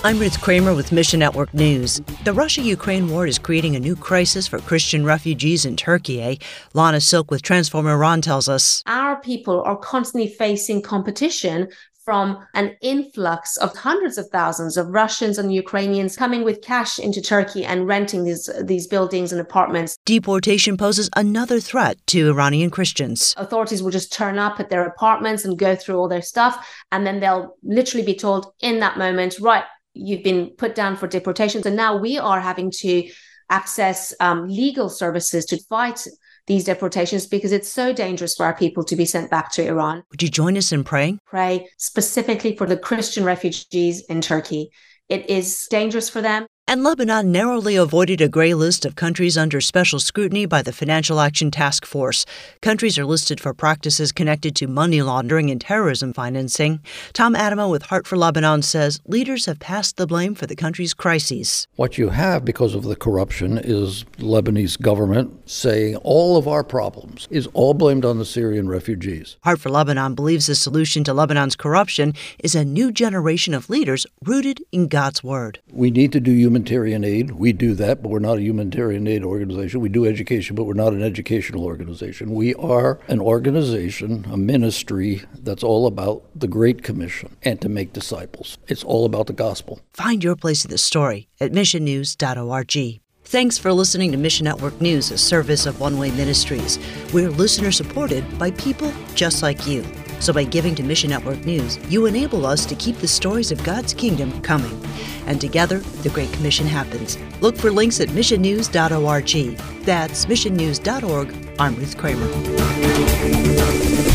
I'm Ruth Kramer with Mission Network News. The Russia-Ukraine war is creating a new crisis for Christian refugees in Turkey. Lana Silk with Transform Iran tells us. Our people are constantly facing competition from an influx of hundreds of thousands of Russians and Ukrainians coming with cash into Turkey and renting these buildings and apartments. Deportation poses another threat to Iranian Christians. Authorities will just turn up at their apartments and go through all their stuff, and then they'll literally be told in that moment, right, you've been put down for deportation. So now we are having to access legal services to fight these deportations because it's so dangerous for our people to be sent back to Iran. Would you join us in praying? Pray specifically for the Christian refugees in Turkey. It is dangerous for them. And Lebanon narrowly avoided a gray list of countries under special scrutiny by the Financial Action Task Force. Countries are listed for practices connected to money laundering and terrorism financing. Tom Adamo with Heart for Lebanon says leaders have passed the blame for the country's crises. What you have because of the corruption is Lebanese government saying all of our problems is all blamed on the Syrian refugees. Heart for Lebanon believes the solution to Lebanon's corruption is a new generation of leaders rooted in God's Word. We need to do humanitarian aid. We do that, but we're not a humanitarian aid organization. We do education, but we're not an educational organization. We are an organization, a ministry that's all about the Great Commission and to make disciples. It's all about the gospel. Find your place in the story at missionnews.org. Thanks for listening to Mission Network News, a service of One Way Ministries. We're listener-supported by people just like you. So by giving to Mission Network News, you enable us to keep the stories of God's kingdom coming. And together, the Great Commission happens. Look for links at missionnews.org. That's missionnews.org. I'm Ruth Kramer.